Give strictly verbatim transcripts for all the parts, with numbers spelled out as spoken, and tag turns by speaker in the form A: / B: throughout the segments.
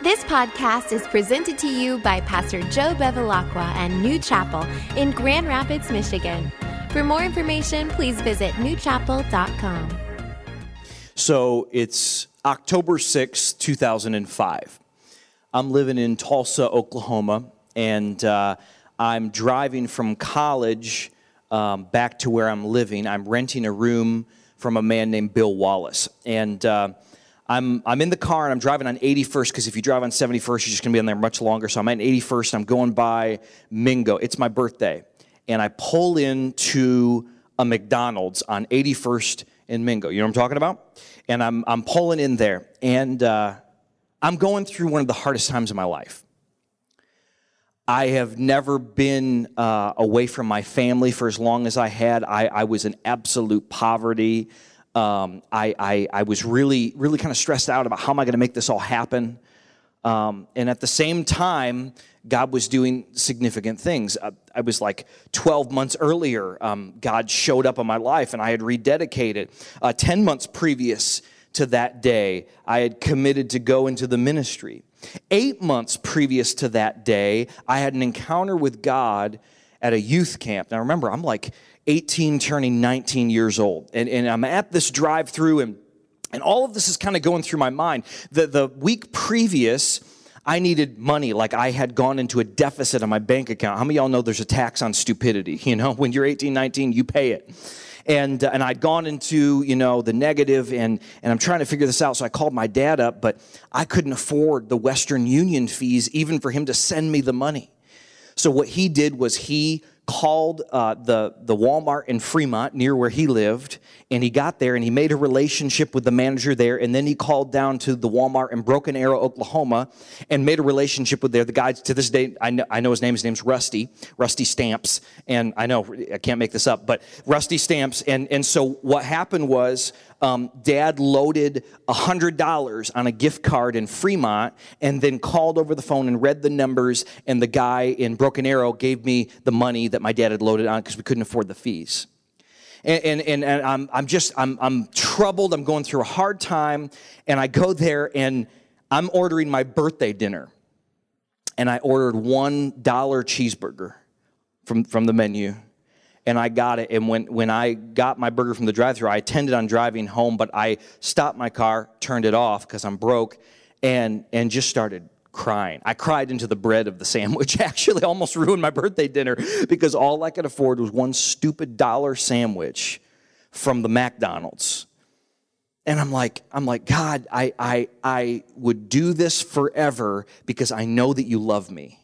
A: This podcast is presented to you by Pastor Joe Bevilacqua and New Chapel in Grand Rapids, Michigan. For more information, please visit new chapel dot com.
B: So it's October sixth, two thousand five. I'm living in Tulsa, Oklahoma, and uh, I'm driving from college um, back to where I'm living. I'm renting a room from a man named Bill Wallace, and uh, I'm I'm in the car, and I'm driving on eighty-first, because if you drive on seventy-first, you're just going to be on there much longer. So I'm at eighty-first, I'm going by Mingo. It's my birthday, and I pull into a McDonald's on eighty-first in Mingo. You know what I'm talking about? And I'm I'm pulling in there, and uh, I'm going through one of the hardest times of my life. I have never been uh, away from my family for as long as I had. I, I was in absolute poverty. Um, I, I, I was really, really kind of stressed out about how am I going to make this all happen. Um, and at the same time, God was doing significant things. Uh, I was like twelve months earlier, um, God showed up in my life, and I had rededicated. Uh, ten months previous to that day, I had committed to go into the ministry. Eight months previous to that day, I had an encounter with God at a youth camp. Now remember, I'm like eighteen turning nineteen years old, and, and I'm at this drive-through, and, and all of this is kind of going through my mind. The, the week previous, I needed money, like I had gone into a deficit on my bank account. How many of y'all know there's a tax on stupidity? You know, when you're eighteen, nineteen, you pay it. And uh, and I'd gone into, you know, the negative, and, and I'm trying to figure this out, so I called my dad up, but I couldn't afford the Western Union fees even for him to send me the money. So what he did was he called uh, the, the Walmart in Fremont near where he lived, and he got there, and he made a relationship with the manager there, and then he called down to the Walmart in Broken Arrow, Oklahoma, and made a relationship with there. The guy, to this day, I know, I know his name, his name's Rusty, Rusty Stamps, and I know, I can't make this up, but Rusty Stamps, and, and so what happened was, Um, Dad loaded one hundred dollars on a gift card in Fremont and then called over the phone and read the numbers, and the guy in Broken Arrow gave me the money that my dad had loaded on because we couldn't afford the fees. And, and, and, and I'm, I'm just, I'm, I'm troubled. I'm going through a hard time, and I go there, and I'm ordering my birthday dinner, and I ordered one dollar cheeseburger from, from the menu. And I got it, and when, when I got my burger from the drive-thru, I intended on driving home, but I stopped my car, turned it off because I'm broke, and and just started crying. I cried into the bread of the sandwich. Actually, almost ruined my birthday dinner because all I could afford was one stupid dollar sandwich from the McDonald's. And I'm like, I'm like, God, I I I would do this forever because I know that you love me.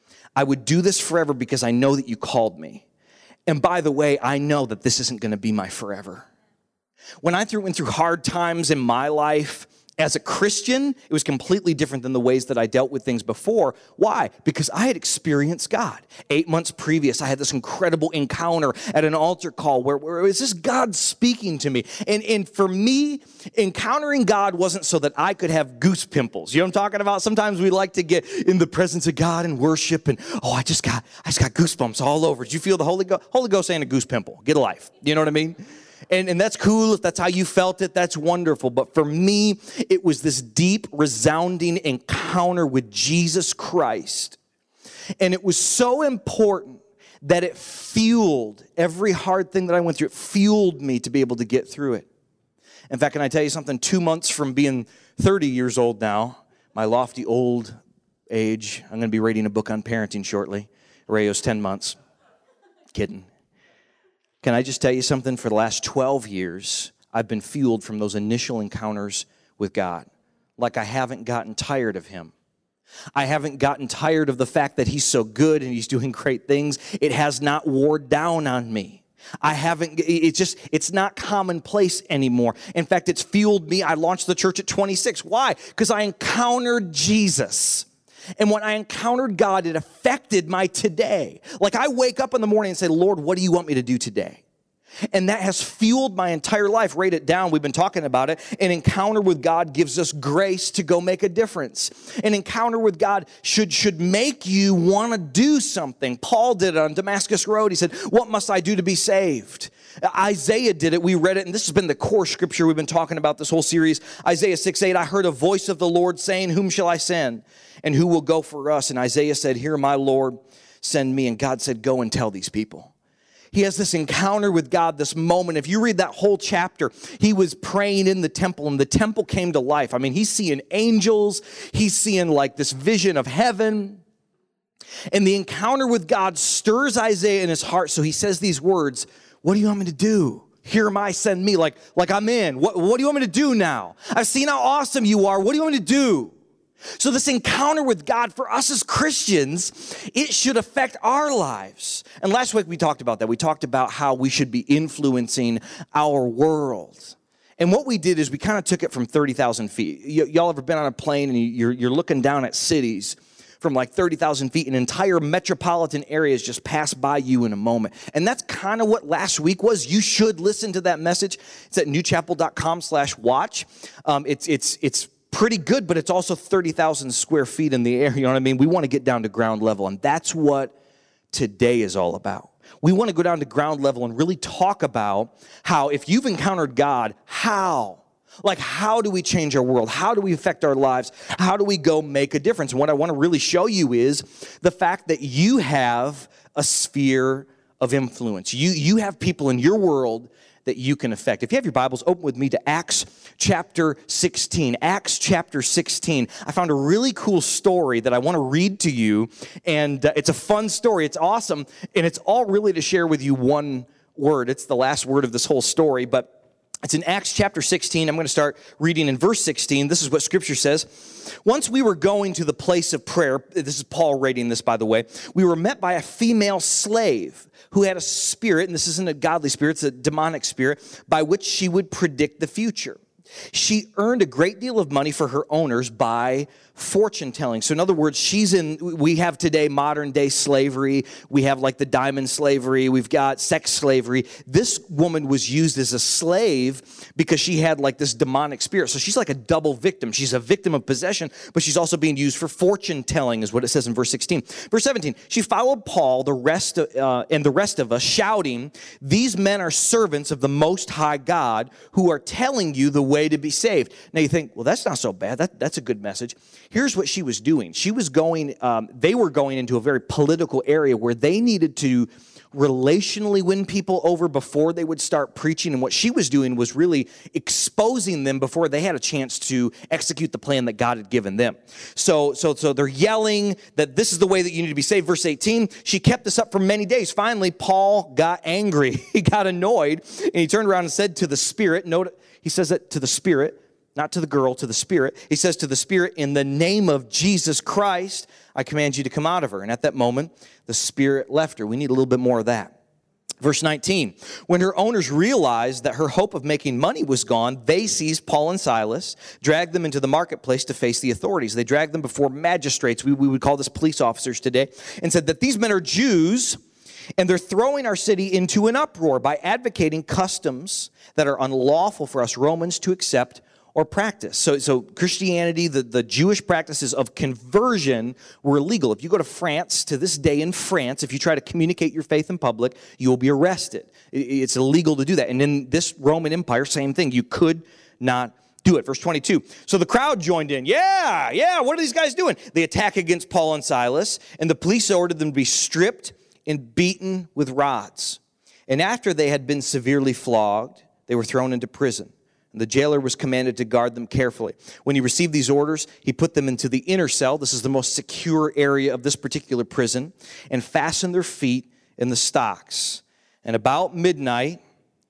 B: I would do this forever because I know that you called me. And by the way, I know that this isn't going to be my forever. When I went through hard times in my life as a Christian, it was completely different than the ways that I dealt with things before. Why? Because I had experienced God. Eight months previous, I had this incredible encounter at an altar call where, where it was just God speaking to me. And, and for me, encountering God wasn't so that I could have goose pimples. You know what I'm talking about? Sometimes we like to get in the presence of God and worship, and oh, I just got I just got goosebumps all over. Did you feel the Holy Ghost? Holy Ghost ain't a goose pimple. Get a life. You know what I mean? And, and that's cool. If that's how you felt it, that's wonderful. But for me, it was this deep, resounding encounter with Jesus Christ. And it was so important that it fueled every hard thing that I went through. It fueled me to be able to get through it. In fact, can I tell you something? Two months from being thirty years old now, my lofty old age, I'm going to be reading a book on parenting shortly. Rayo's ten months. Kidding. Can I just tell you something? For the last twelve years, I've been fueled from those initial encounters with God. Like I haven't gotten tired of him. I haven't gotten tired of the fact that he's so good and he's doing great things. It has not worn down on me. I haven't, it's just, it's not commonplace anymore. In fact, it's fueled me. I launched the church at twenty-six. Why? Because I encountered Jesus. And when I encountered God, it affected my today. Like I wake up in the morning and say, Lord, what do you want me to do today? And that has fueled my entire life. Write it down. We've been talking about it. An encounter with God gives us grace to go make a difference. An encounter with God should, should make you want to do something. Paul did it on Damascus Road. He said, what must I do to be saved? Isaiah did it. We read it, and this has been the core scripture we've been talking about this whole series. Isaiah six eight, I heard a voice of the Lord saying, whom shall I send? And who will go for us? And Isaiah said, here, my Lord, send me. And God said, go and tell these people. He has this encounter with God, this moment. If you read that whole chapter, he was praying in the temple, and the temple came to life. I mean, he's seeing angels. He's seeing like this vision of heaven. And the encounter with God stirs Isaiah in his heart. So he says these words, what do you want me to do? Here am I, send me. Like, like I'm in. What, what do you want me to do now? I've seen how awesome you are. What do you want me to do? So this encounter with God for us as Christians, it should affect our lives. And last week we talked about that. We talked about how we should be influencing our world. And what we did is we kind of took it from thirty thousand feet. Y- y'all ever been on a plane and you're, you're looking down at cities from like thirty thousand feet, and entire metropolitan areas just pass by you in a moment. And that's kind of what last week was. You should listen to that message. It's at newchapel.com slash watch. Um, it's, it's, it's pretty good, but it's also thirty thousand square feet in the air. You know what I mean? We want to get down to ground level, and that's what today is all about. We want to go down to ground level and really talk about how, if you've encountered God, how? Like, how do we change our world? How do we affect our lives? How do we go make a difference? And what I want to really show you is the fact that you have a sphere of influence. You, you have people in your world that you can affect. If you have your Bibles, open with me to Acts chapter sixteen. Acts chapter sixteen. I found a really cool story that I want to read to you, and uh, it's a fun story. It's awesome, and it's all really to share with you one word. It's the last word of this whole story, but it's in Acts chapter sixteen. I'm going to start reading in verse sixteen. This is what Scripture says. Once we were going to the place of prayer, this is Paul writing this, by the way, we were met by a female slave who had a spirit, and this isn't a godly spirit, it's a demonic spirit, by which she would predict the future. She earned a great deal of money for her owners by fortune telling. So in other words, she's in, we have today modern day slavery. We have like the diamond slavery. We've got sex slavery. This woman was used as a slave because she had like this demonic spirit. So she's like a double victim. She's a victim of possession, but she's also being used for fortune telling is what it says in verse sixteen. Verse seventeen, she followed Paul the rest of, uh, and the rest of us shouting, these men are servants of the Most High God who are telling you the way to be saved. Now you think, well, that's not so bad. That, that's a good message. Here's what she was doing. She was going, um, they were going into a very political area where they needed to relationally win people over before they would start preaching. And what she was doing was really exposing them before they had a chance to execute the plan that God had given them. So, so, so they're yelling that this is the way that you need to be saved. Verse eighteen, she kept this up for many days. Finally, Paul got angry. He got annoyed, and he turned around and said to the spirit, note, he says it to the spirit, not to the girl, to the spirit. He says to the spirit, in the name of Jesus Christ, I command you to come out of her. And at that moment, the spirit left her. We need a little bit more of that. Verse nineteen, when her owners realized that her hope of making money was gone, they seized Paul and Silas, dragged them into the marketplace to face the authorities. They dragged them before magistrates, we, we would call this police officers today, and said that these men are Jews, and they're throwing our city into an uproar by advocating customs that are unlawful for us Romans to accept or practice. So, so Christianity, the, the Jewish practices of conversion were illegal. If you go to France, to this day in France, if you try to communicate your faith in public, you will be arrested. It's illegal to do that. And in this Roman Empire, same thing. You could not do it. Verse twenty-two. So the crowd joined in. Yeah, yeah, what are these guys doing? They attack against Paul and Silas, and the police ordered them to be stripped and beaten with rods. And after they had been severely flogged, they were thrown into prison. And the jailer was commanded to guard them carefully. When he received these orders, he put them into the inner cell. This is the most secure area of this particular prison, and fastened their feet in the stocks. And about midnight,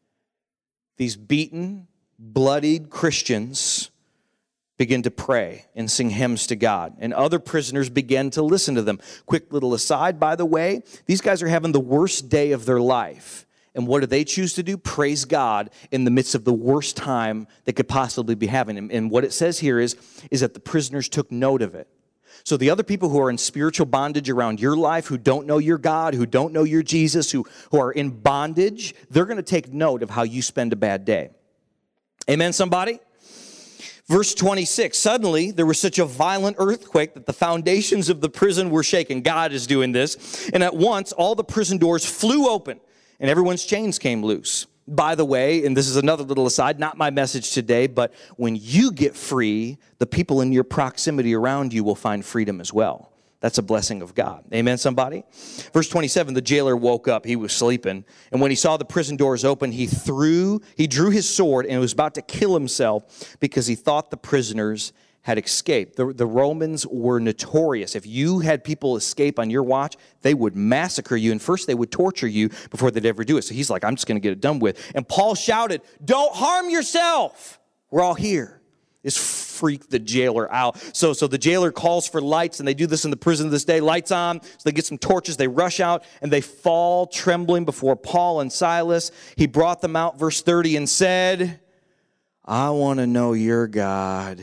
B: these beaten, bloodied Christians began to pray and sing hymns to God. And other prisoners began to listen to them. Quick little aside, by the way, these guys are having the worst day of their life. And what do they choose to do? Praise God in the midst of the worst time they could possibly be having. And, and what it says here is, is that the prisoners took note of it. So the other people who are in spiritual bondage around your life, who don't know your God, who don't know your Jesus, who, who are in bondage, they're going to take note of how you spend a bad day. Amen, somebody? Verse twenty-six, suddenly there was such a violent earthquake that the foundations of the prison were shaken. God is doing this. And at once all the prison doors flew open, and everyone's chains came loose. by the way, and this is another little aside, not my message today, but when you get free, the people in your proximity around you will find freedom as well. That's a blessing of God. Amen, somebody? Verse twenty-seven, the jailer woke up. He was sleeping. And when he saw the prison doors open, he threw, he drew his sword and was about to kill himself because he thought the prisoners had escaped. The, the Romans were notorious. If you had people escape on your watch, they would massacre you. And first they would torture you before they'd ever do it. So he's like, I'm just going to get it done with. And Paul shouted, don't harm yourself. We're all here. This freaked the jailer out. So, so the jailer calls for lights, and they do this in the prison this day. Lights on, so they get some torches, they rush out, and they fall trembling before Paul and Silas. He brought them out, verse thirty, and said, I want to know your God.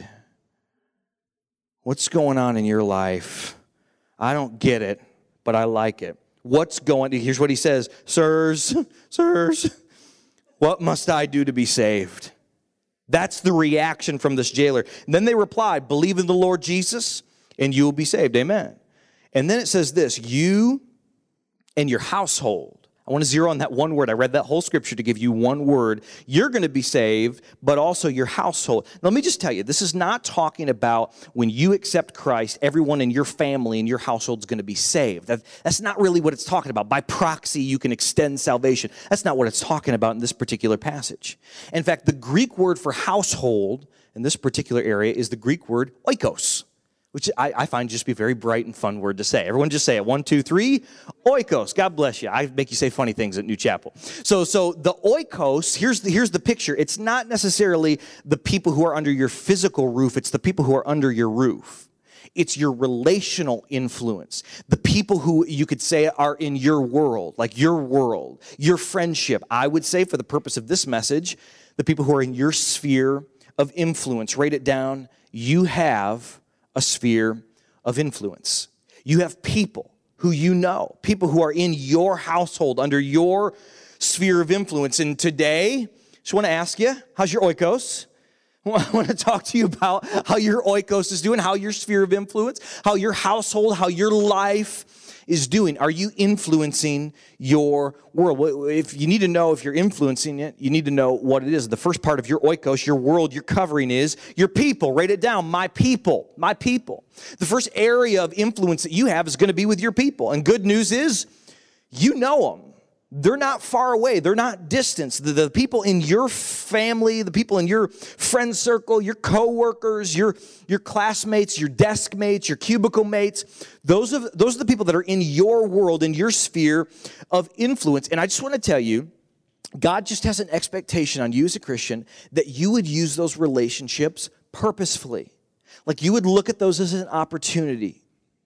B: What's going on in your life? I don't get it, but I like it. What's going on? Here's what he says, Sirs, sirs, what must I do to be saved? That's the reaction from this jailer. And then they replied, believe in the Lord Jesus, and you will be saved. Amen. And then it says this, you and your household. I want to zero on that one word. I read that whole scripture to give you one word. You're going to be saved, but also your household. Now, let me just tell you, this is not talking about when you accept Christ, everyone in your family and your household is going to be saved. That, that's not really what it's talking about. By proxy, you can extend salvation. That's not what it's talking about in this particular passage. In fact, the Greek word for household in this particular area is the Greek word oikos, which I, I find just be a very bright and fun word to say. Everyone just say it. One, two, three. Oikos. God bless you. I make you say funny things at New Chapel. So, so the oikos, here's the, here's the picture. It's not necessarily the people who are under your physical roof. It's the people who are under your roof. It's your relational influence. The people who you could say are in your world, like your world, your friendship. I would say for the purpose of this message, the people who are in your sphere of influence. Write it down. You have a sphere of influence. You have people who you know, people who are in your household, under your sphere of influence. And today, I just want to ask you, how's your oikos? I want to talk to you about how your oikos is doing, how your sphere of influence, how your household, how your life is doing. Are you influencing your world? If you need to know if you're influencing it, you need to know what it is. The first part of your oikos, your world, your covering is your people. Write it down. My people. My people. The first area of influence that you have is going to be with your people. And good news is, you know them. They're not far away. They're not distant. The, the people in your family, the people in your friend circle, your coworkers, your, your classmates, your desk mates, your cubicle mates, those are, those are the people that are in your world, in your sphere of influence. And I just want to tell you, God just has an expectation on you as a Christian that you would use those relationships purposefully. Like you would look at those as an opportunity.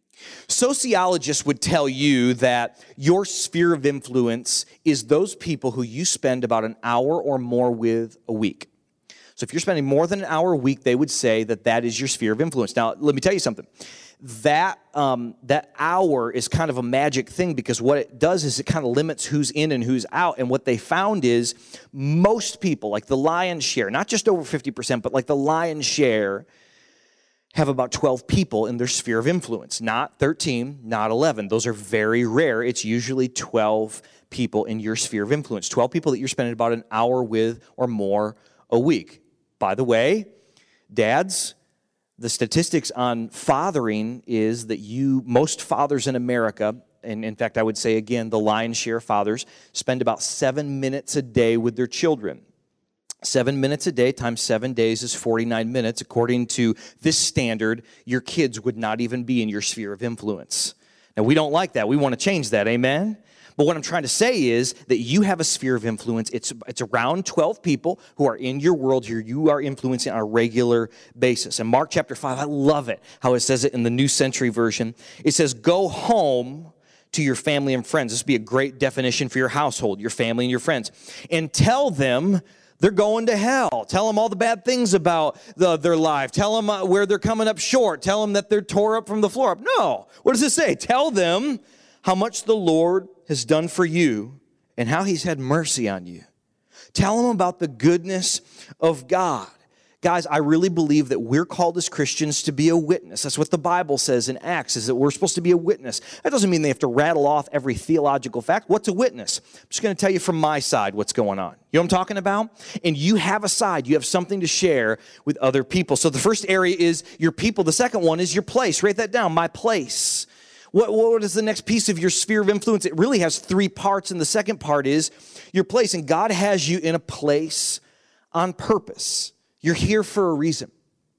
B: Sociologists would tell you that your sphere of influence is those people who you spend about an hour or more with a week. So if you're spending more than an hour a week, they would say that that is your sphere of influence. Now, let me tell you something. That um, that hour is kind of a magic thing because what it does is it kind of limits who's in and who's out. And what they found is most people, like the lion's share, not just over fifty percent, but like the lion's share, have about twelve people in their sphere of influence. Not thirteen, not eleven. Those are very rare. It's usually twelve people in your sphere of influence. twelve people that you're spending about an hour with or more a week. By the way, dads, the statistics on fathering is that you, most fathers in America, and in fact, I would say again, the lion's share of fathers, spend about seven minutes a day with their children. Seven minutes a day times seven days is forty-nine minutes. According to this standard, your kids would not even be in your sphere of influence. Now, we don't like that. We want to change that, amen? But what I'm trying to say is that you have a sphere of influence. It's, it's around twelve people who are in your world here. You are influencing on a regular basis. In Mark chapter five, I love it, how it says it in the New Century Version. It says, go home to your family and friends. This would be a great definition for your household, your family and your friends. And tell them they're going to hell. Tell them all the bad things about the, their life. Tell them uh, where they're coming up short. Tell them that they're tore up from the floor up. No. What does it say? Tell them how much the Lord has done for you and how he's had mercy on you. Tell them about the goodness of God. Guys, I really believe that we're called as Christians to be a witness. That's what the Bible says in Acts, is that we're supposed to be a witness. That doesn't mean they have to rattle off every theological fact. What's a witness? I'm just going to tell you from my side what's going on. You know what I'm talking about? And you have a side. You have something to share with other people. So the first area is your people. The second one is your place. Write that down, my place. What, what is the next piece of your sphere of influence? It really has three parts, and the second part is your place. And God has you in a place on purpose. You're here for a reason.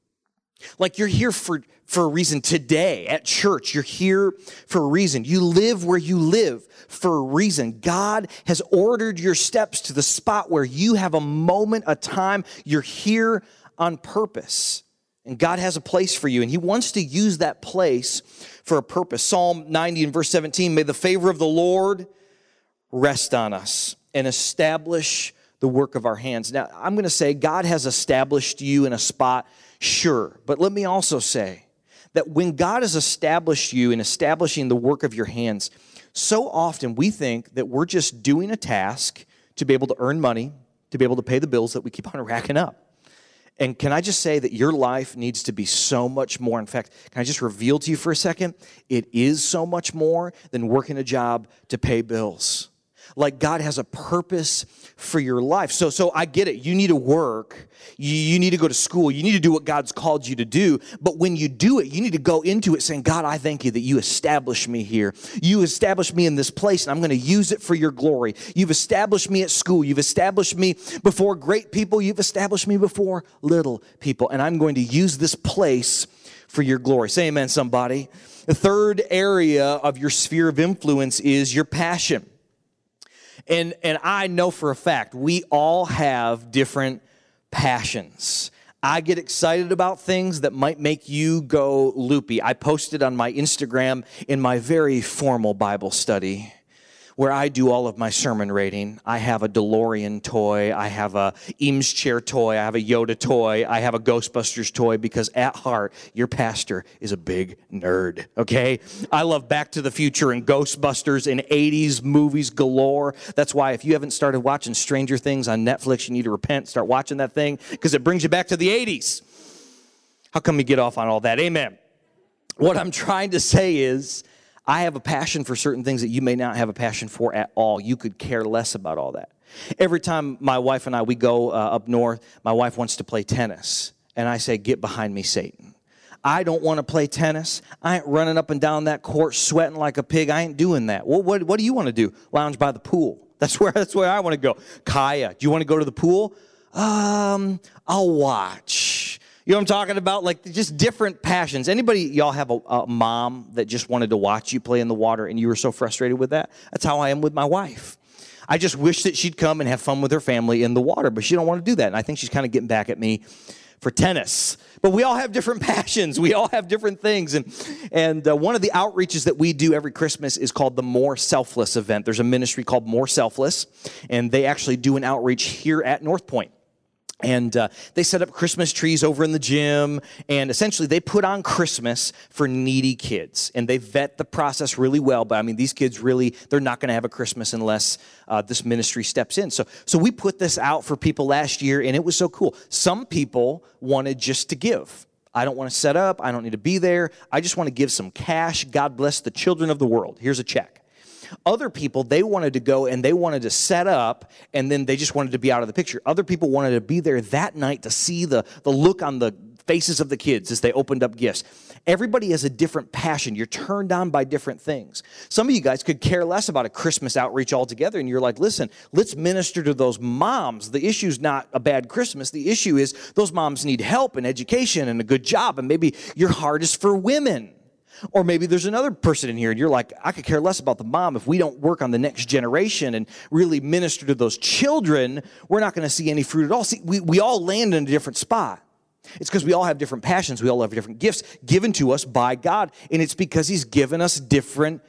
B: Like you're here for, for a reason today at church. You're here for a reason. You live where you live for a reason. God has ordered your steps to the spot where you have a moment, a time. You're here on purpose. And God has a place for you, and he wants to use that place for a purpose. Psalm ninety and verse seventeen, may the favor of the Lord rest on us and establish the work of our hands. Now, I'm going to say God has established you in a spot, sure. But let me also say that when God has established you in establishing the work of your hands, so often we think that we're just doing a task to be able to earn money, to be able to pay the bills that we keep on racking up. And can I just say that your life needs to be so much more. In fact, can I just reveal to you for a second? It is so much more than working a job to pay bills. Like God has a purpose for your life. So, so I get it. You need to work. You, you need to go to school. You need to do what God's called you to do. But when you do it, you need to go into it saying, God, I thank you that you established me here. You established me in this place, and I'm going to use it for your glory. You've established me at school. You've established me before great people. You've established me before little people. And I'm going to use this place for your glory. Say amen, somebody. The third area of your sphere of influence is your passion. And and I know for a fact, we all have different passions. I get excited about things that might make you go loopy. I posted on my Instagram in my very formal Bible study, where I do all of my sermon rating. I have a DeLorean toy. I have a Eames chair toy. I have a Yoda toy. I have a Ghostbusters toy, because at heart, your pastor is a big nerd, okay? I love Back to the Future and Ghostbusters and eighties movies galore. That's why if you haven't started watching Stranger Things on Netflix, you need to repent, start watching that thing, because it brings you back to the eighties. How come you get off on all that? Amen. What I'm trying to say is, I have a passion for certain things that you may not have a passion for at all. You could care less about all that. Every time my wife and I, we go uh, up north, my wife wants to play tennis. And I say, get behind me, Satan. I don't want to play tennis. I ain't running up and down that court sweating like a pig. I ain't doing that. Well, what, what do you want to do? Lounge by the pool. That's where, that's where I want to go. Kaya, do you want to go to the pool? Um, I'll watch. You know what I'm talking about? Like just different passions. Anybody, y'all have a, a mom that just wanted to watch you play in the water and you were so frustrated with that? That's how I am with my wife. I just wish that she'd come and have fun with her family in the water, but she don't want to do that. And I think she's kind of getting back at me for tennis. But we all have different passions. We all have different things. And, and uh, one of the outreaches that we do every Christmas is called the More Selfless event. There's a ministry called More Selfless, and they actually do an outreach here at North Point. And uh, they set up Christmas trees over in the gym, and essentially they put on Christmas for needy kids. And they vet the process really well, but I mean, these kids really, they're not going to have a Christmas unless uh, this ministry steps in. So, so we put this out for people last year, and it was so cool. Some people wanted just to give. I don't want to set up. I don't need to be there. I just want to give some cash. God bless the children of the world. Here's a check. Other people, they wanted to go and they wanted to set up, and then they just wanted to be out of the picture. Other people wanted to be there that night to see the, the look on the faces of the kids as they opened up gifts. Everybody has a different passion. You're turned on by different things. Some of you guys could care less about a Christmas outreach altogether, and you're like, listen, let's minister to those moms. The issue's not a bad Christmas. The issue is those moms need help and education and a good job, and maybe your heart is for women. Or maybe there's another person in here and you're like, I could care less about the mom. If we don't work on the next generation and really minister to those children, we're not going to see any fruit at all. See, we, we all land in a different spot. It's because we all have different passions. We all have different gifts given to us by God. And it's because he's given us different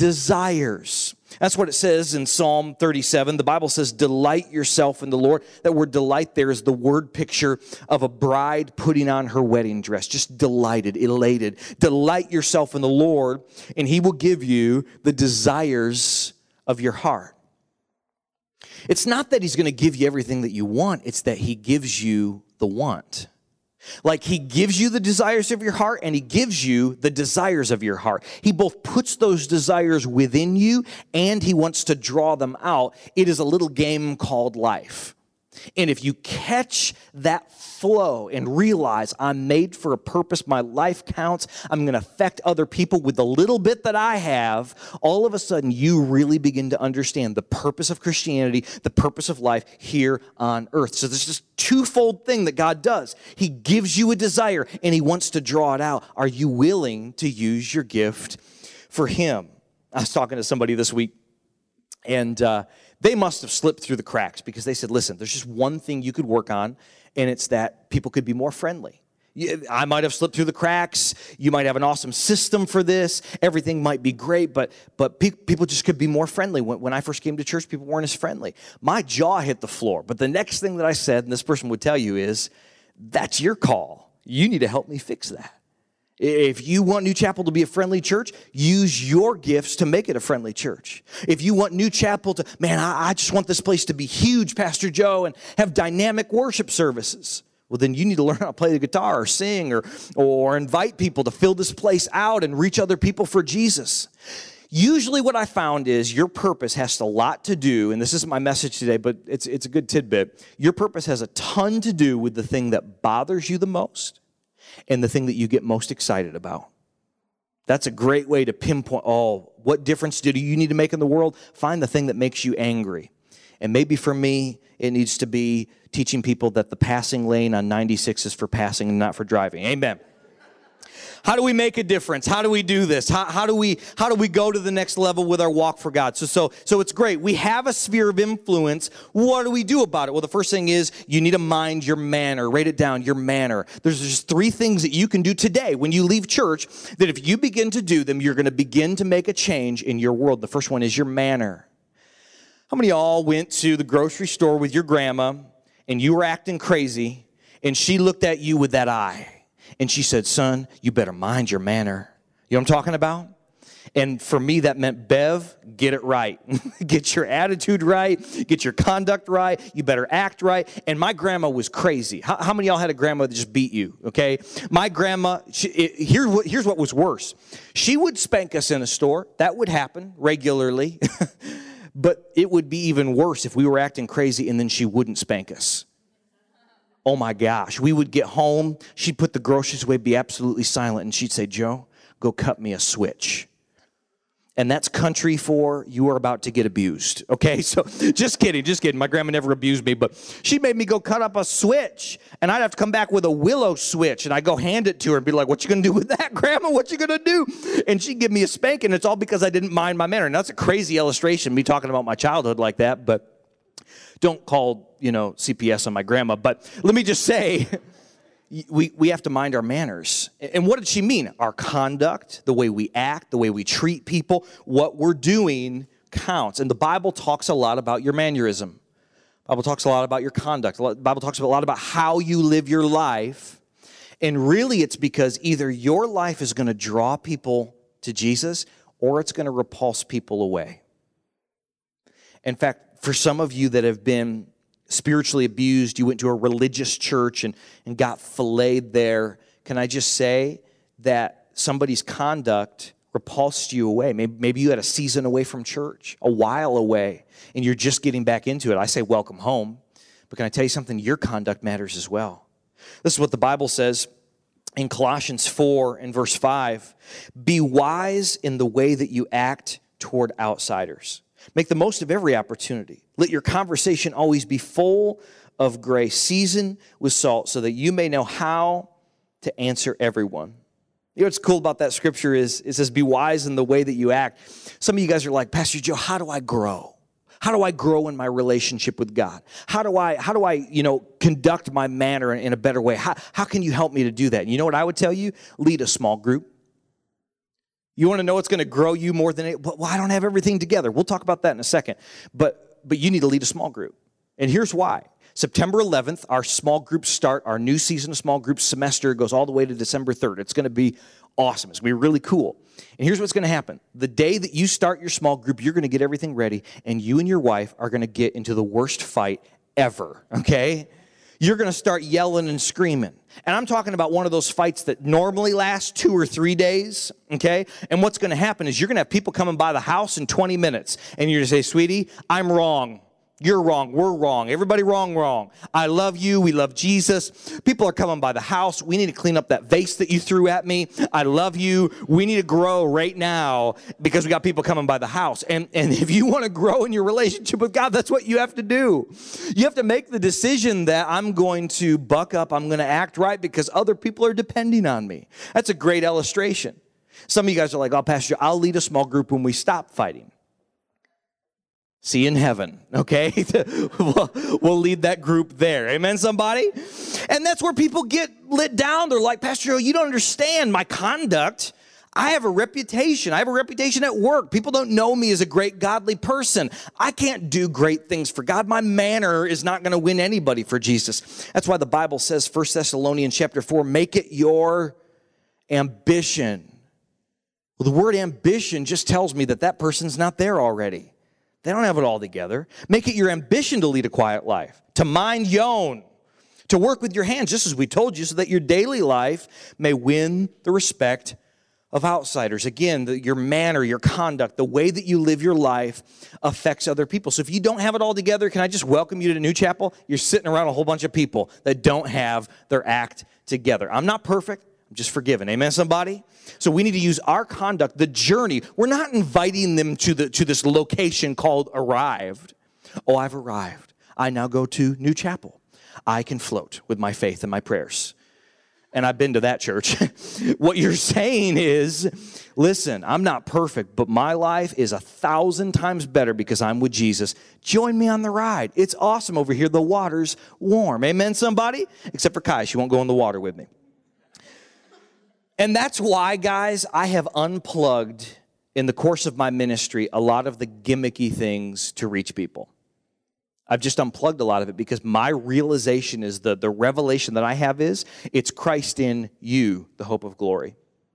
B: desires. That's what it says in Psalm thirty-seven. The Bible says, delight yourself in the Lord. That word delight there is the word picture of a bride putting on her wedding dress. Just delighted, elated. Delight yourself in the Lord, and he will give you the desires of your heart. It's not that he's going to give you everything that you want. It's that he gives you the want. Like he gives you the desires of your heart and he gives you the desires of your heart. He both puts those desires within you and he wants to draw them out. It is a little game called life. And if you catch that flow and realize I'm made for a purpose, my life counts, I'm going to affect other people with the little bit that I have, all of a sudden you really begin to understand the purpose of Christianity, the purpose of life here on earth. So there's this twofold thing that God does. He gives you a desire and he wants to draw it out. Are you willing to use your gift for him? I was talking to somebody this week and uh, they must have slipped through the cracks because they said, listen, there's just one thing you could work on, and it's that people could be more friendly. I might have slipped through the cracks. You might have an awesome system for this. Everything might be great, but but pe- people just could be more friendly. When, when I first came to church, people weren't as friendly. My jaw hit the floor. But the next thing that I said, and this person would tell you, is that's your call. You need to help me fix that. If you want New Chapel to be a friendly church, use your gifts to make it a friendly church. If you want New Chapel to, man, I, I just want this place to be huge, Pastor Joe, and have dynamic worship services, well, then you need to learn how to play the guitar or sing or, or invite people to fill this place out and reach other people for Jesus. Usually what I found is your purpose has a lot to do, and this isn't my message today, but it's, it's a good tidbit. Your purpose has a ton to do with the thing that bothers you the most and the thing that you get most excited about. That's a great way to pinpoint, oh, what difference do you need to make in the world? Find the thing that makes you angry. And maybe for me, it needs to be teaching people that the passing lane on ninety-six is for passing and not for driving. Amen. How do we make a difference? How do we do this? How, how do we how do we go to the next level with our walk for God? So, so, so it's great. We have a sphere of influence. What do we do about it? Well, the first thing is you need to mind your manner. Write it down, your manner. There's just three things that you can do today when you leave church that if you begin to do them, you're going to begin to make a change in your world. The first one is your manner. How many of y'all went to the grocery store with your grandma and you were acting crazy and she looked at you with that eye? And she said, son, you better mind your manner. You know what I'm talking about? And for me, that meant, Bev, get it right. Get your attitude right. Get your conduct right. You better act right. And my grandma was crazy. How, how many of y'all had a grandma that just beat you, okay? My grandma, she, it, here, here's what was worse. She would spank us in a store. That would happen regularly. But it would be even worse if we were acting crazy and then she wouldn't spank us. Oh my gosh, we would get home, she'd put the groceries away, be absolutely silent, and she'd say, Joe, go cut me a switch. And that's country for you are about to get abused, okay? So just kidding, just kidding. My grandma never abused me, but she made me go cut up a switch, and I'd have to come back with a willow switch, and I'd go hand it to her and be like, what you gonna do with that, Grandma? What you gonna do? And she'd give me a spanking. It's all because I didn't mind my manner. And that's a crazy illustration, me talking about my childhood like that, but don't call, you know, C P S on my grandma. But let me just say, we, we have to mind our manners. And what did she mean? Our conduct, the way we act, the way we treat people, what we're doing counts. And the Bible talks a lot about your mannerism. The Bible talks a lot about your conduct. The Bible talks a lot about how you live your life. And really it's because either your life is going to draw people to Jesus or it's going to repulse people away. In fact, for some of you that have been spiritually abused, you went to a religious church and, and got filleted there, can I just say that somebody's conduct repulsed you away? Maybe, maybe you had a season away from church, a while away, and you're just getting back into it. I say welcome home, but can I tell you something? Your conduct matters as well. This is what the Bible says in Colossians four and verse five. Be wise in the way that you act toward outsiders. Make the most of every opportunity. Let your conversation always be full of grace, seasoned with salt, so that you may know how to answer everyone. You know what's cool about that scripture is it says, be wise in the way that you act. Some of you guys are like, Pastor Joe, how do I grow? How do I grow in my relationship with God? How do I, how do I, you know, conduct my manner in a better way? How, how can you help me to do that? And you know what I would tell you? Lead a small group. You want to know what's going to grow you more than it? Well, I don't have everything together. We'll talk about that in a second. But but you need to lead a small group. And here's why. September eleventh, our small groups start. Our new season of small group semester goes all the way to December third. It's going to be awesome. It's going to be really cool. And here's what's going to happen. The day that you start your small group, you're going to get everything ready, and you and your wife are going to get into the worst fight ever, okay? You're going to start yelling and screaming. And I'm talking about one of those fights that normally lasts two or three days, okay? And what's going to happen is you're going to have people coming by the house in twenty minutes, and you're going to say, sweetie, I'm wrong. You're wrong. We're wrong. Everybody wrong, wrong. I love you. We love Jesus. People are coming by the house. We need to clean up that vase that you threw at me. I love you. We need to grow right now because we got people coming by the house. And, and if you want to grow in your relationship with God, that's what you have to do. You have to make the decision that I'm going to buck up. I'm going to act right because other people are depending on me. That's a great illustration. Some of you guys are like, oh, Pastor, I'll lead a small group when we stop fighting. See you in heaven, okay? we'll, we'll lead that group there. Amen, somebody? And that's where people get lit down. They're like, Pastor Joe, you don't understand my conduct. I have a reputation. I have a reputation at work. People don't know me as a great godly person. I can't do great things for God. My manner is not going to win anybody for Jesus. That's why the Bible says, First Thessalonians chapter four, make it your ambition. Well, the word ambition just tells me that that person's not there already. They don't have it all together. Make it your ambition to lead a quiet life, to mind your own, to work with your hands, just as we told you, so that your daily life may win the respect of outsiders. Again, the, your manner, your conduct, the way that you live your life affects other people. So if you don't have it all together, can I just welcome you to New Chapel? You're sitting around a whole bunch of people that don't have their act together. I'm not perfect. I'm just forgiven. Amen, somebody? So we need to use our conduct, the journey. We're not inviting them to the to this location called arrived. Oh, I've arrived. I now go to New Chapel. I can float with my faith and my prayers. And I've been to that church. What you're saying is, listen, I'm not perfect, but my life is a thousand times better because I'm with Jesus. Join me on the ride. It's awesome over here. The water's warm. Amen, somebody? Except for Kai. She won't go in the water with me. And that's why, guys, I have unplugged in the course of my ministry a lot of the gimmicky things to reach people. I've just unplugged a lot of it because my realization is, the, the revelation that I have is, it's Christ in you, the hope of glory.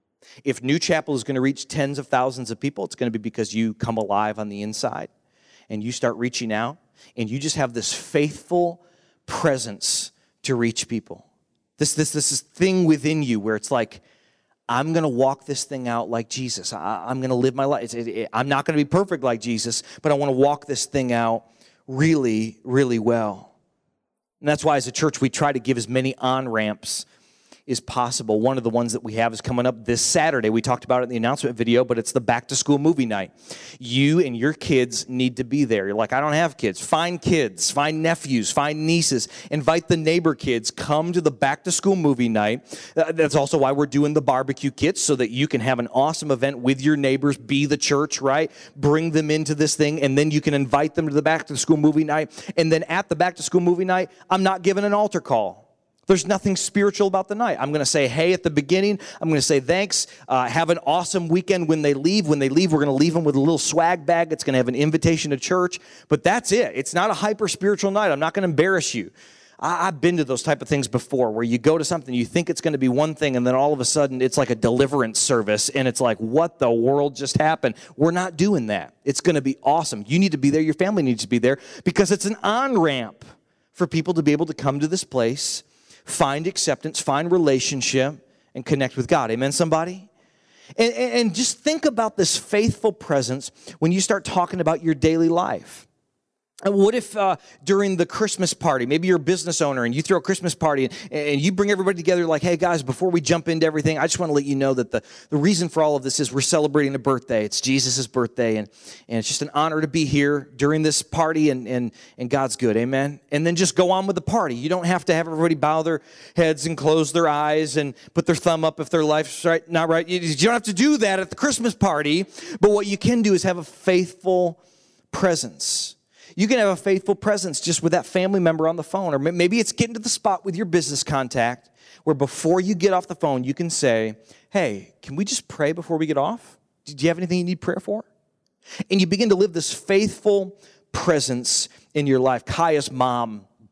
B: If New Chapel is going to reach tens of thousands of people, it's going to be because you come alive on the inside and you start reaching out and you just have this faithful presence to reach people. This, this, this thing within you where it's like, I'm going to walk this thing out like Jesus. I, I'm going to live my life. It's, it, it, I'm not going to be perfect like Jesus, but I want to walk this thing out really, really well. And that's why as a church, we try to give as many on-ramps as possible. One of the ones that we have is coming up this Saturday. We talked about it in the announcement video, but it's the back-to-school movie night. You and your kids need to be there. You're like, I don't have kids. Find kids. Find nephews. Find nieces. Invite the neighbor kids. Come to the back-to-school movie night. That's also why we're doing the barbecue kits, so that you can have an awesome event with your neighbors. Be the church, right? Bring them into this thing, and then you can invite them to the back-to-school movie night. And then at the back-to-school movie night, I'm not giving an altar call. There's nothing spiritual about the night. I'm going to say hey at the beginning. I'm going to say thanks. Uh, have an awesome weekend when they leave. When they leave, we're going to leave them with a little swag bag. It's going to have an invitation to church. But that's it. It's not a hyper-spiritual night. I'm not going to embarrass you. I, I've been to those type of things before where you go to something, you think it's going to be one thing, and then all of a sudden it's like a deliverance service, and it's like, what the world just happened? We're not doing that. It's going to be awesome. You need to be there. Your family needs to be there because it's an on-ramp for people to be able to come to this place, find acceptance, find relationship, and connect with God. Amen, somebody? And, and just think about this faithful presence when you start talking about your daily life. And what if uh, during the Christmas party, maybe you're a business owner and you throw a Christmas party and, and you bring everybody together like, hey guys, before we jump into everything, I just want to let you know that the, the reason for all of this is we're celebrating a birthday. It's Jesus' birthday, and, and it's just an honor to be here during this party, and, and, and God's good, amen? And then just go on with the party. You don't have to have everybody bow their heads and close their eyes and put their thumb up if their life's right, not right. You, you don't have to do that at the Christmas party, but what you can do is have a faithful presence. You can have a faithful presence just with that family member on the phone. Or maybe it's getting to the spot with your business contact where before you get off the phone, you can say, hey, can we just pray before we get off? Do you have anything you need prayer for? And you begin to live this faithful presence in your life. Kaya's mom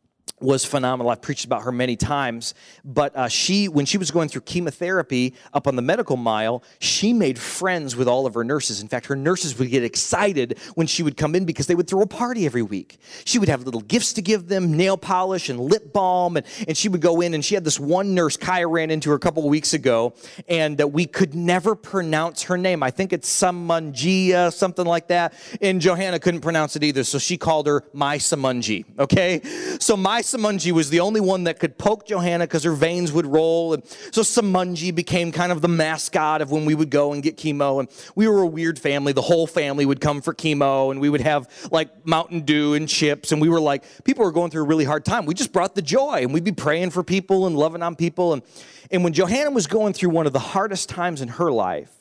B: was phenomenal. I've preached about her many times, but uh, she, when she was going through chemotherapy up on the medical mile, she made friends with all of her nurses. In fact, her nurses would get excited when she would come in because they would throw a party every week. She would have little gifts to give them, nail polish and lip balm, and, and she would go in, and she had this one nurse, Kaya ran into her a couple of weeks ago, and uh, we could never pronounce her name. I think it's Samungia, something like that, and Johanna couldn't pronounce it either, so she called her My Samunji, okay? So My Samunji was the only one that could poke Johanna because her veins would roll. And so Samunji became kind of the mascot of when we would go and get chemo. And we were a weird family. The whole family would come for chemo, and we would have like Mountain Dew and chips. And we were like, people were going through a really hard time. We just brought the joy, and we'd be praying for people and loving on people. And, and when Johanna was going through one of the hardest times in her life,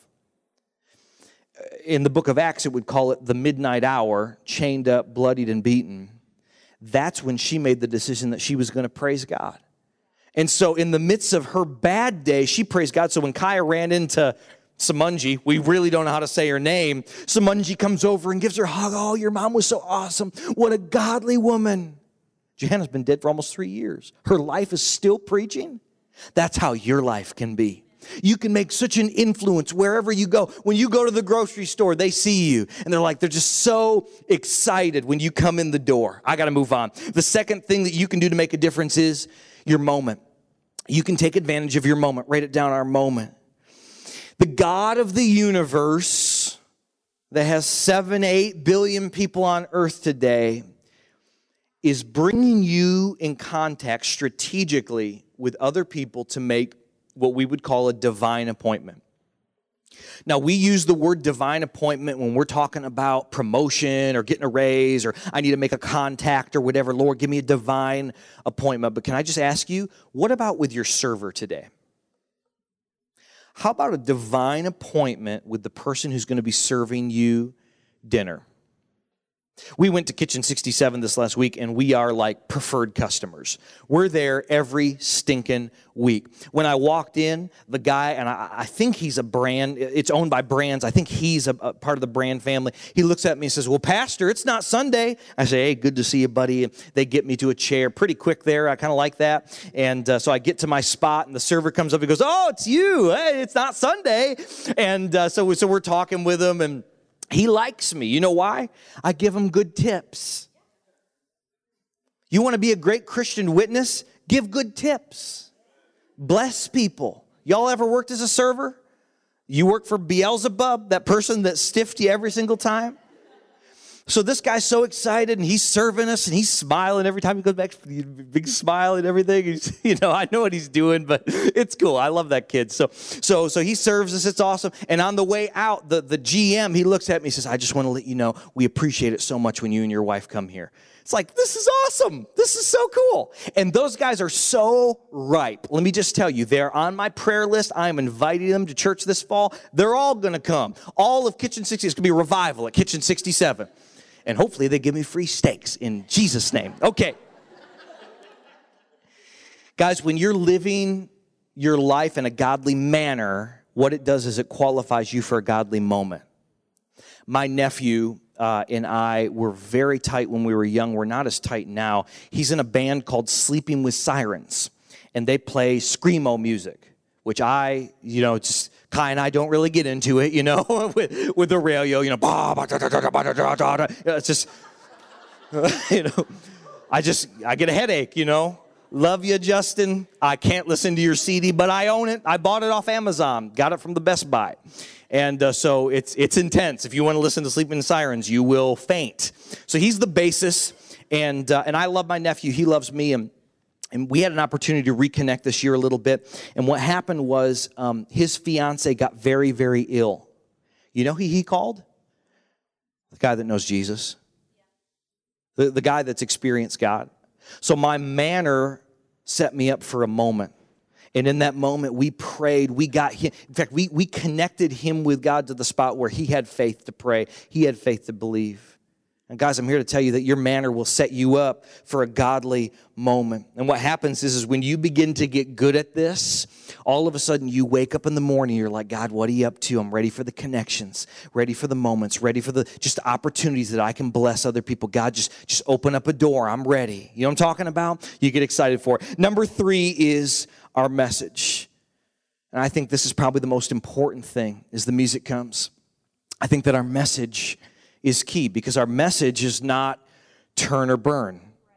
B: in the book of Acts, it would call it the midnight hour, chained up, bloodied, and beaten. That's when she made the decision that she was going to praise God. And so in the midst of her bad day, she praised God. So when Kaya ran into Samunji, we really don't know how to say her name, Samunji comes over and gives her a hug. Oh, your mom was so awesome. What a godly woman. Johanna's been dead for almost three years. Her life is still preaching. That's how your life can be. You can make such an influence wherever you go. When you go to the grocery store, they see you, and they're like, they're just so excited when you come in the door. I got to move on. The second thing that you can do to make a difference is your moment. You can take advantage of your moment. Write it down, our moment. The God of the universe that has seven, eight billion people on earth today is bringing you in contact strategically with other people to make what we would call a divine appointment. Now, we use the word divine appointment when we're talking about promotion or getting a raise or I need to make a contact or whatever. Lord, give me a divine appointment. But can I just ask you, what about with your server today? How about a divine appointment with the person who's going to be serving you dinner? We went to Kitchen sixty-seven this last week, and we are like preferred customers. We're there every stinking week. When I walked in, the guy, and I, I think he's a brand, it's owned by Brands. I think he's a, a part of the Brand family. He looks at me and says, well, Pastor, it's not Sunday. I say, hey, good to see you, buddy. And they get me to a chair pretty quick there. I kind of like that. And uh, so I get to my spot, and the server comes up and goes, oh, it's you. Hey, it's not Sunday. And uh, so, so we're talking with him, and he likes me. You know why? I give him good tips. You want to be a great Christian witness? Give good tips. Bless people. Y'all ever worked as a server? You work for Beelzebub, that person that stiffed you every single time? So this guy's so excited, and he's serving us, and he's smiling every time he goes back, big smile and everything. He's, you know, I know what he's doing, but it's cool. I love that kid. So, so, so he serves us. It's awesome. And on the way out, the, the G M, he looks at me and says, I just want to let you know, we appreciate it so much when you and your wife come here. It's like, this is awesome. This is so cool. And those guys are so ripe. Let me just tell you, they're on my prayer list. I am inviting them to church this fall. They're all going to come. All of Kitchen sixty, it's going to be a revival at Kitchen sixty-seven. And hopefully they give me free steaks in Jesus' name. Okay. Guys, when you're living your life in a godly manner, what it does is it qualifies you for a godly moment. My nephew uh, and I were very tight when we were young. We're not as tight now. He's in a band called Sleeping with Sirens, and they play screamo music, which I, you know, just... Kai and I don't really get into it, you know, with, with the radio, you know, bah, bah, da, da, da, da, da, da, da. It's just, you know, I just, I get a headache, you know. Love you, Justin. I can't listen to your C D, but I own it. I bought it off Amazon, got it from the Best Buy. And uh, so it's it's intense. If you want to listen to Sleeping Sirens, you will faint. So he's the bassist, and, uh, and I love my nephew. He loves me, and And we had an opportunity to reconnect this year a little bit. And what happened was um, his fiance got very, very ill. You know who he called? The guy that knows Jesus. The, the guy that's experienced God. So my manner set me up for a moment. And in that moment, we prayed. We got him. In fact, we, we connected him with God to the spot where he had faith to pray. He had faith to believe. And guys, I'm here to tell you that your manner will set you up for a godly moment. And what happens is, is when you begin to get good at this, all of a sudden you wake up in the morning, you're like, God, what are you up to? I'm ready for the connections, ready for the moments, ready for the just opportunities that I can bless other people. God, just, just open up a door. I'm ready. You know what I'm talking about? You get excited for it. Number three is our message. And I think this is probably the most important thing as the music comes. I think that our message is key, because our message is not turn or burn.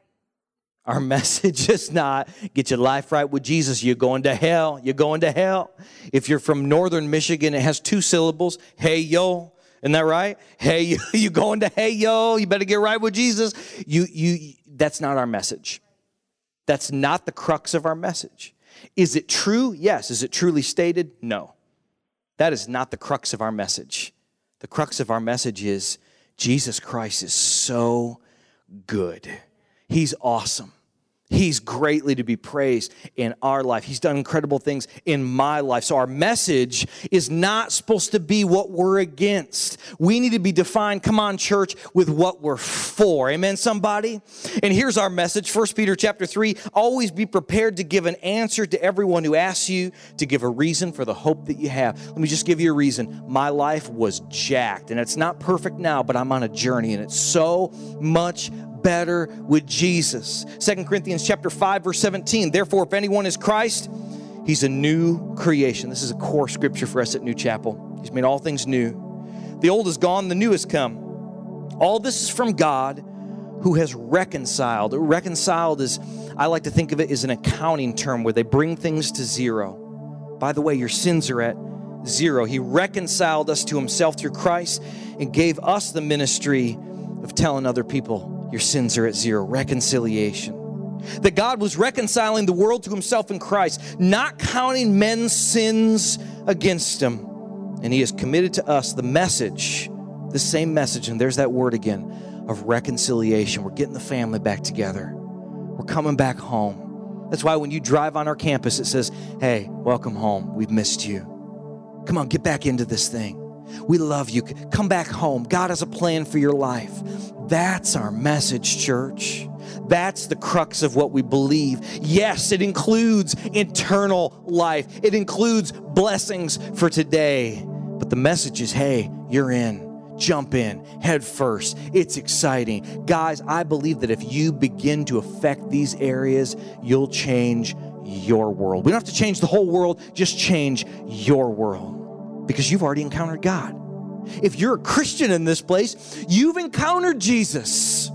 B: Our message is not get your life right with Jesus. You're going to hell. You're going to hell. If you're from northern Michigan, it has two syllables. Hey, yo. Isn't that right? Hey, you, you going to hey, yo. You better get right with Jesus. You, you. That's not our message. That's not the crux of our message. Is it true? Yes. Is it truly stated? No. That is not the crux of our message. The crux of our message is Jesus Christ is so good. He's awesome. He's greatly to be praised in our life. He's done incredible things in my life. So our message is not supposed to be what we're against. We need to be defined, come on, church, with what we're for. Amen, somebody? And here's our message, First Peter chapter three. Always be prepared to give an answer to everyone who asks you, to give a reason for the hope that you have. Let me just give you a reason. My life was jacked, and it's not perfect now, but I'm on a journey, and it's so much better with Jesus. Second Corinthians chapter five, verse seventeen. Therefore, if anyone is Christ, he's a new creation. This is a core scripture for us at New Chapel. He's made all things new. The old is gone, the new has come. All this is from God, who has reconciled. Reconciled is, I like to think of it as an accounting term where they bring things to zero. By the way, your sins are at zero. He reconciled us to himself through Christ and gave us the ministry of telling other people your sins are at zero. Reconciliation. That God was reconciling the world to himself in Christ, not counting men's sins against him. And he has committed to us the message, the same message, and there's that word again, of reconciliation. We're getting the family back together. We're coming back home. That's why when you drive on our campus, it says, hey, welcome home. We've missed you. Come on, get back into this thing. We love you. Come back home. God has a plan for your life. That's our message, church. That's the crux of what we believe. Yes, it includes eternal life. It includes blessings for today. But the message is, hey, you're in. Jump in. Head first. It's exciting. Guys, I believe that if you begin to affect these areas, you'll change your world. We don't have to change the whole world. Just change your world, because you've already encountered God. If you're a Christian in this place, you've encountered Jesus.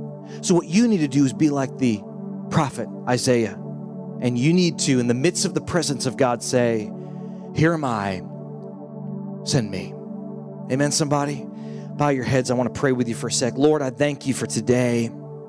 B: So what you need to do is be like the prophet Isaiah. And you need to, in the midst of the presence of God, say, here am I, send me. Amen, somebody? Bow your heads. I want to pray with you for a sec. Lord, I thank you for today.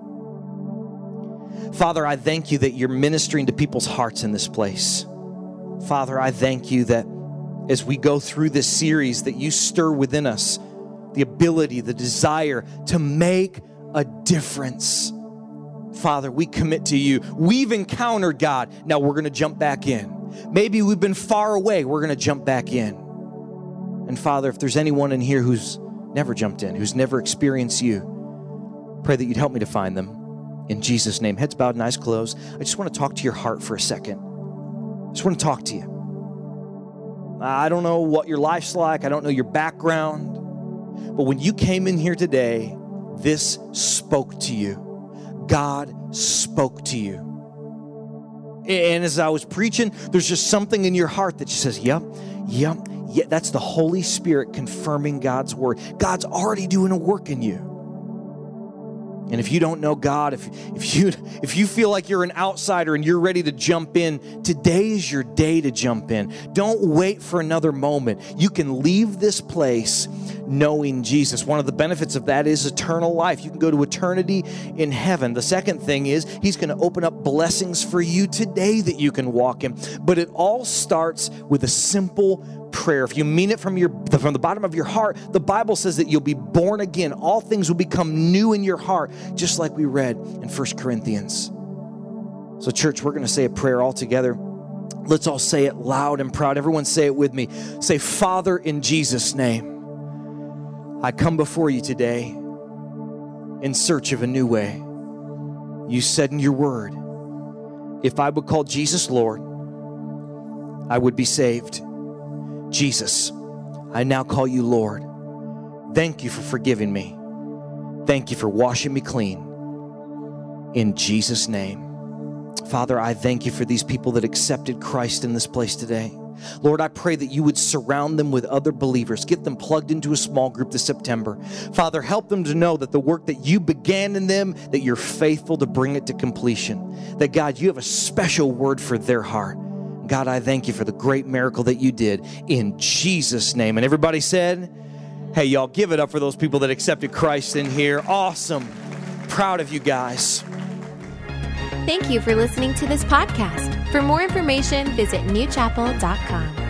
B: Father, I thank you that you're ministering to people's hearts in this place. Father, I thank you that as we go through this series, that you stir within us the ability, the desire to make a difference. Father, we commit to you. We've encountered God. Now we're going to jump back in. Maybe we've been far away. We're going to jump back in. And Father, if there's anyone in here who's never jumped in, who's never experienced you, pray that you'd help me to find them. In Jesus' name, heads bowed and eyes closed. I just want to talk to your heart for a second. I just want to talk to you. I don't know what your life's like. I don't know your background. But when you came in here today, this spoke to you. God spoke to you. And as I was preaching, there's just something in your heart that just says, yep, yep, yeah. That's the Holy Spirit confirming God's word. God's already doing a work in you. And if you don't know God, if, if you if you feel like you're an outsider and you're ready to jump in, today is your day to jump in. Don't wait for another moment. You can leave this place knowing Jesus. One of the benefits of that is eternal life. You can go to eternity in heaven. The second thing is he's going to open up blessings for you today that you can walk in. But it all starts with a simple prayer. If you mean it from your from the bottom of your heart, the Bible says that you'll be born again. All things will become new in your heart, just like we read in First Corinthians. So church, we're going to say a prayer all together. Let's all say it loud and proud. Everyone say it with me. Say, Father, in Jesus' name, I come before you today. in search of a new way. You said in your word, if I would call Jesus Lord, I would be saved. Jesus, I now call you Lord. Thank you for forgiving me. Thank you for washing me clean. In Jesus' name. Father, I thank you for these people that accepted Christ in this place today. Lord, I pray that you would surround them with other believers. Get them plugged into a small group this September. Father, help them to know that the work that you began in them, that you're faithful to bring it to completion. That, God, you have a special word for their heart. God, I thank you for the great miracle that you did in Jesus' name. And everybody said, hey, y'all, give it up for those people that accepted Christ in here. Awesome. Proud of you guys.
A: Thank you for listening to this podcast. For more information, visit new chapel dot com.